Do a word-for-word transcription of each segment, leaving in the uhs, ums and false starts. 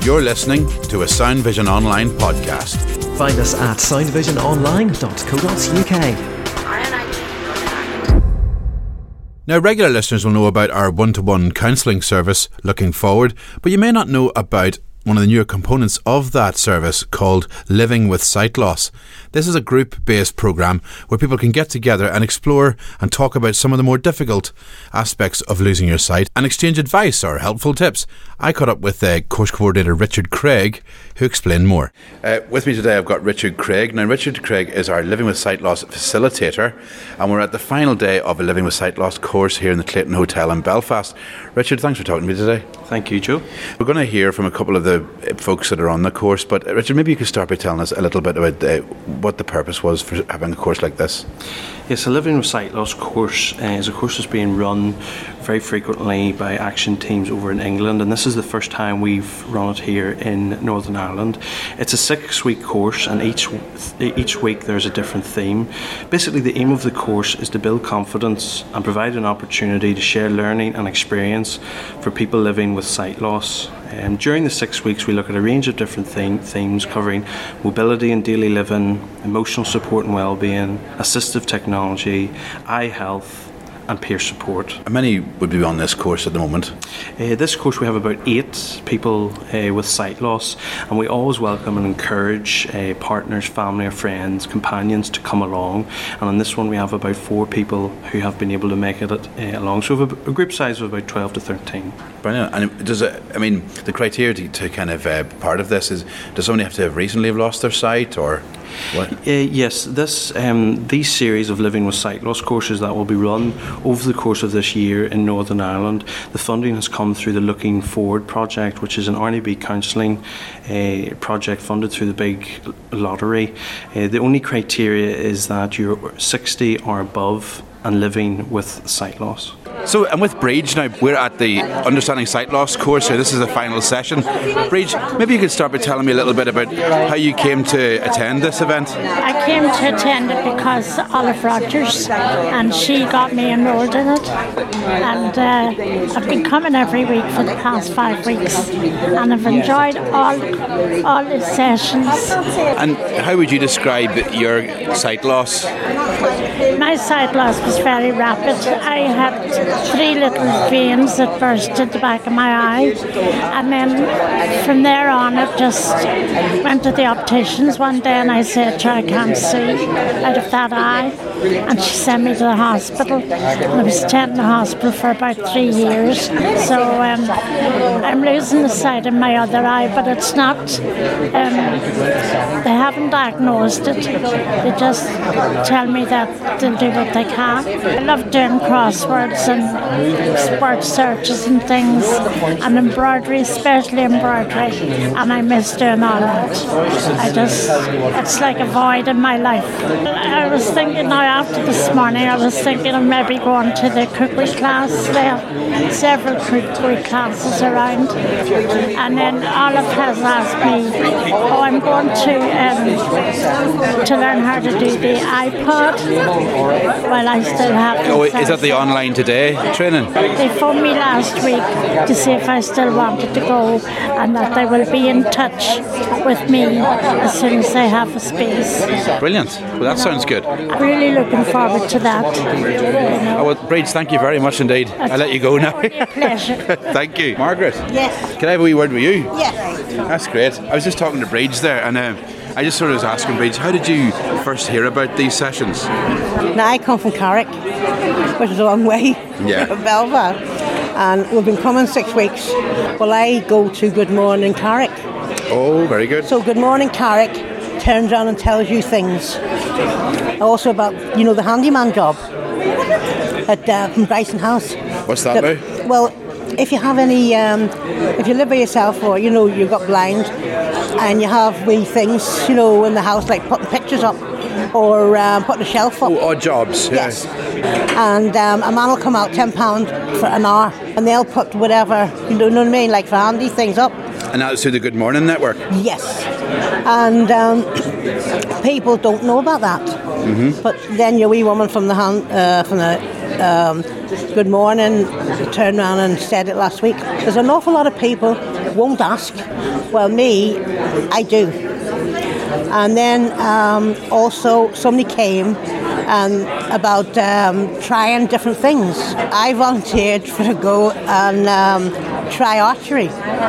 You're listening to a Sound Vision Online podcast. Find us at sound vision online dot co dot u k. Now, regular listeners will know about our one-to-one counselling service Looking Forward, but you may not know about one of the newer components of that service called Living with Sight Loss. This is a group-based programme where people can get together and explore and talk about some of the more difficult aspects of losing your sight and exchange advice or helpful tips. I caught up with uh, course coordinator Richard Craig, who explained more. Uh, with me today I've got Richard Craig. Now, Richard Craig is our Living with Sight Loss facilitator, and we're at the final day of a Living with Sight Loss course here in the Clayton Hotel in Belfast. Richard, thanks for talking to me today. Thank you, Joe. We're going to hear from a couple of the folks that are on the course, but uh, Richard, maybe you could start by telling us a little bit about uh, what the purpose was for having a course like this. Yes, the Living with Sight Loss course uh, is a course that's being run very frequently by action teams over in England, and this is the first time we've run it here in Northern Ireland. It's a six-week course, and each each week there's a different theme. Basically, the aim of the course is to build confidence and provide an opportunity to share learning and experience for people living with sight loss. Um, during the six weeks, we look at a range of different theme, themes covering mobility and daily living, emotional support and well-being, assistive technology, eye health, and peer support. How many would be on this course at the moment? Uh, this course we have about eight people uh, with sight loss, and we always welcome and encourage uh, partners, family or friends, companions to come along, and on this one we have about four people who have been able to make it uh, along, so we have a, a group size of about twelve to thirteen. Brilliant. And does it, I mean, the criteria to, to kind of uh, part of this is, does somebody have to have recently have lost their sight, or what? Uh, yes, this um, these series of Living with Sight Loss courses that will be run over the course of this year in Northern Ireland. The funding has come through the Looking Forward project, which is an R N I B counselling uh, project funded through the big lottery. Uh, the only criteria is that you're sixty or above and living with sight loss. So, and with Bridge now, we're at the Understanding Sight Loss course here. This is the final session. Bridge, maybe you could start by telling me a little bit about how you came to attend this event. I came to attend it because Olive Rogers, and she got me enrolled in it. And uh, I've been coming every week for the past five weeks, and I've enjoyed all all the sessions. And how would you describe your sight loss? My sight loss was very rapid. I had three little veins that burst at the back of my eye, and then from there on it just went to the opticians one day, and I said to her, I can't see out of that eye, and she sent me to the hospital, and I was attending the hospital for about three years. So um, I'm losing the sight in my other eye, but it's not, um, they haven't diagnosed it. They just tell me that they'll do what they can. I love doing crosswords and word searches and things, and embroidery, especially embroidery, and I miss doing all that. I just, it's like a void in my life. I was thinking now after this morning, I was thinking of maybe going to the cookery class. They have several cookery classes around, and then Olive has asked me, oh, I'm going to um, to learn how to do the iPod while I still have the Oh, is that the online today training? They phoned me last week to see if I still wanted to go, and that they will be in touch with me as soon as they have a space. Brilliant. Well, that sounds good. I'm really looking forward to that. You know. Oh, well, Bridge, thank you very much indeed. I'll let you go now. A pleasure. Thank you. Margaret? Yes. Can I have a wee word with you? Yes. That's great. I was just talking to Bridge there, and uh, I just sort of was asking Bridge, how did you first hear about these sessions? Now I come from Carrick, which is a long way Yeah. from Belfast, and we've been coming six weeks. Well, I go to Good Morning Carrick. Oh, very good. So Good Morning Carrick turns on and tells you things. Also about, you know, the handyman job at uh, from Bryson House. What's that The- about? Well, if you have any, um, if you live by yourself, or you know you've got blind, and you have wee things, you know, in the house like putting pictures up or um, putting a shelf up. Oh, odd jobs. Yes. And um, a man will come out ten pounds for an hour, and they'll put whatever, you know, know what I mean, like for handy things up. And that was through the Good Morning Network? Yes. And um, people don't know about that. Mm-hmm. But then your wee woman from the hand, uh, from the um, good morning, turned around and said it last week. There's an awful lot of people won't ask. Well, me, I do. And then um, also somebody came and about um, trying different things. I volunteered for to go and um, try archery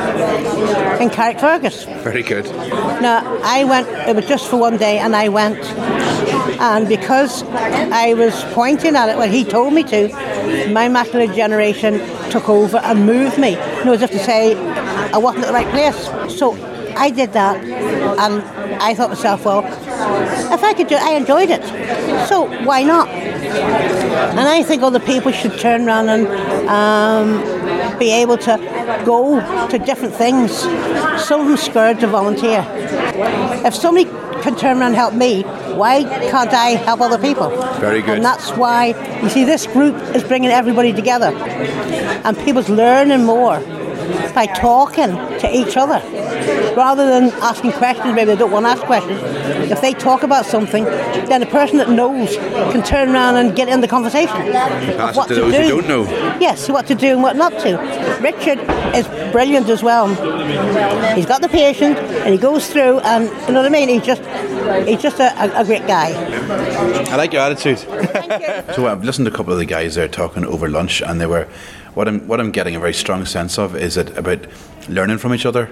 in Carrickfergus. Very good. Now, I went, it was just for one day, and I went. And because I was pointing at it when he told me to, my macular degeneration took over and moved me. You know, as if to say I wasn't at the right place. So I did that, and I thought to myself, well, if I could do it, I enjoyed it. So why not? And I think other people should turn around and um, be able to go to different things. Some of them scared to volunteer. If somebody can turn around and help me, why can't I help other people? Very good. And that's why, you see, this group is bringing everybody together. And people's learning more by talking to each other. Rather than asking questions, maybe they don't want to ask questions. If they talk about something, then the person that knows can turn around and get in the conversation. Pass what it to those do. who don't know. Yes, what to do and what not to. Richard is brilliant as well. He's got the patient and he goes through, and you know what I mean? He's just he's just a, a, a great guy. I like your attitude. Thank you. So I've listened to a couple of the guys there talking over lunch, and they were, what I'm what I'm getting a very strong sense of is it about learning from each other.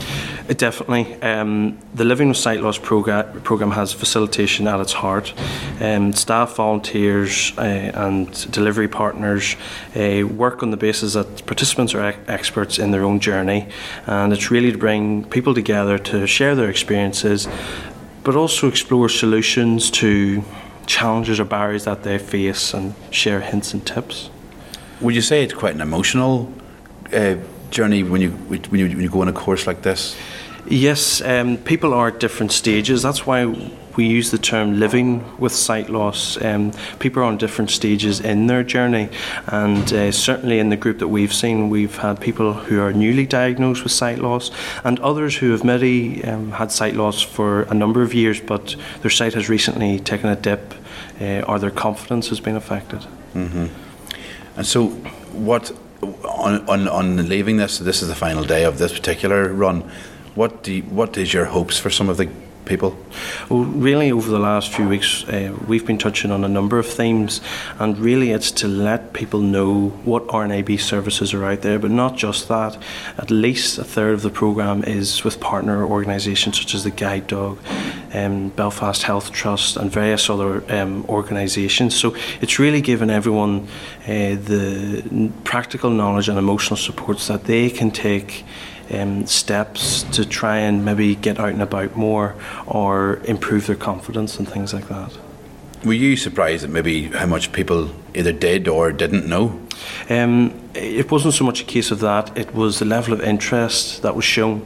It definitely. Um, the Living with Sight Loss program, program has facilitation at its heart. Um, staff, volunteers uh, and delivery partners uh, work on the basis that participants are e- experts in their own journey, and it's really to bring people together to share their experiences, but also explore solutions to challenges or barriers that they face and share hints and tips. Would you say it's quite an emotional uh, journey when you when you when you go on a course like this? Yes, um, people are at different stages. That's why we use the term living with sight loss. Um, people are on different stages in their journey, and uh, certainly in the group that we've seen, we've had people who are newly diagnosed with sight loss, and others who have maybe um, had sight loss for a number of years, but their sight has recently taken a dip, uh, or their confidence has been affected. Mm-hmm. And so, what on, on on leaving this? This is the final day of this particular run. What do you, what is your hopes for some of the people? Well, really over the last few weeks uh, we've been touching on a number of themes, and really it's to let people know what R N A B services are out there, but not just that. At least a third of the programme is with partner organisations such as the Guide Dog, um, Belfast Health Trust and various other um, organisations. So it's really given everyone uh, the practical knowledge and emotional supports that they can take Um, steps to try and maybe get out and about more or improve their confidence and things like that. Were you surprised at maybe how much people either did or didn't know? Um, it wasn't so much a case of that, it was the level of interest that was shown.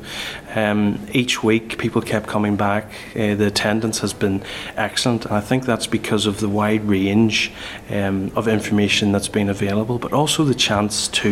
Um, each week people kept coming back, uh, the attendance has been excellent, and I think that's because of the wide range um, of information that's been available, but also the chance to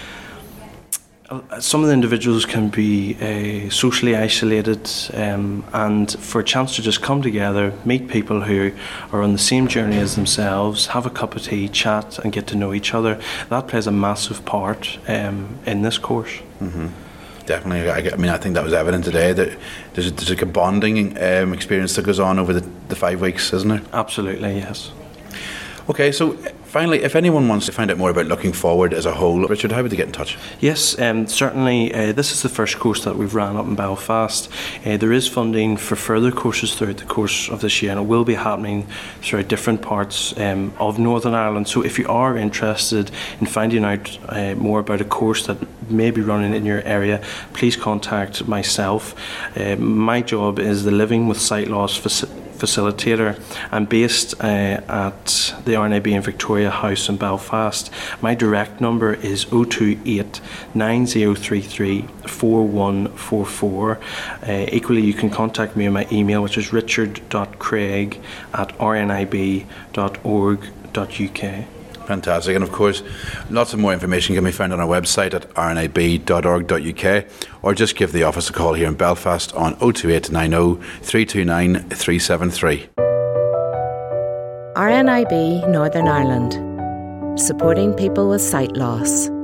some of the individuals can be uh, socially isolated, um, and for a chance to just come together, meet people who are on the same journey as themselves, have a cup of tea, chat and get to know each other, that plays a massive part um, in this course. Mm-hmm. Definitely. I, I mean, I think that was evident today that there's, a, there's like a bonding um, experience that goes on over the, the five weeks, isn't there? Absolutely, yes. Okay, so finally, if anyone wants to find out more about Looking Forward as a whole, Richard, how would they get in touch? Yes, um, certainly. Uh, this is the first course that we've ran up in Belfast. Uh, there is funding for further courses throughout the course of this year, and it will be happening throughout different parts um, of Northern Ireland. So if you are interested in finding out uh, more about a course that may be running in your area, please contact myself. Uh, my job is the Living with Sight Loss Facility facilitator. I'm based uh, at the R N A B in Victoria House in Belfast. My direct number is oh two eight, nine oh three three, four one four four. Uh, equally, you can contact me on my email, which is richard dot craig at r n i b dot org dot u k. Fantastic. And of course, lots of more information can be found on our website at r n i b dot org dot u k, or just give the office a call here in Belfast on oh two eight, nine oh, three two nine, three seven three. R N I B Northern Ireland. supporting people with sight loss.